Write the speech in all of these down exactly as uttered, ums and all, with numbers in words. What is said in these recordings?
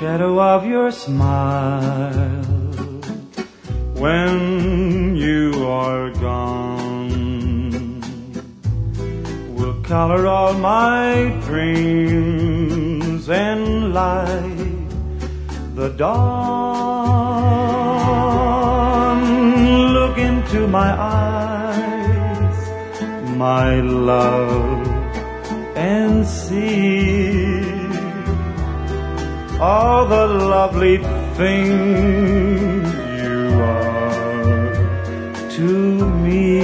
shadow of your smile when you are gone will color all my dreams and light the dawn. Look into my eyes, my love, and see all the lovely things you are to me.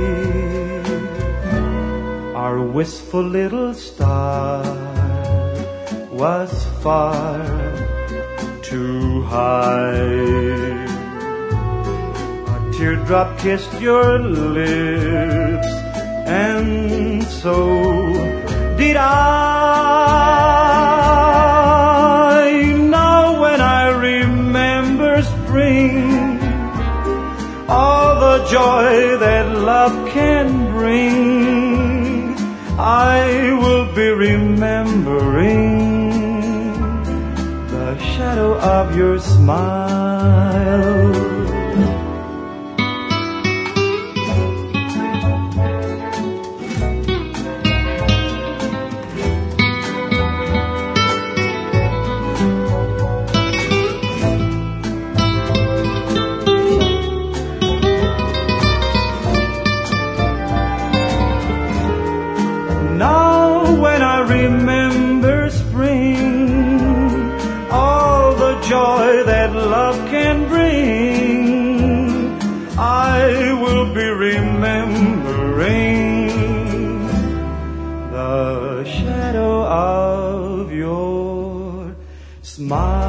Our wistful little star was far too high. A teardrop kissed your lips, and so did I. Now when I remember spring, all the joy that love can bring, I will be remembering the shadow of your smile. Now when I remember spring, all the joy that love can bring, I will be remembering the shadow of your smile.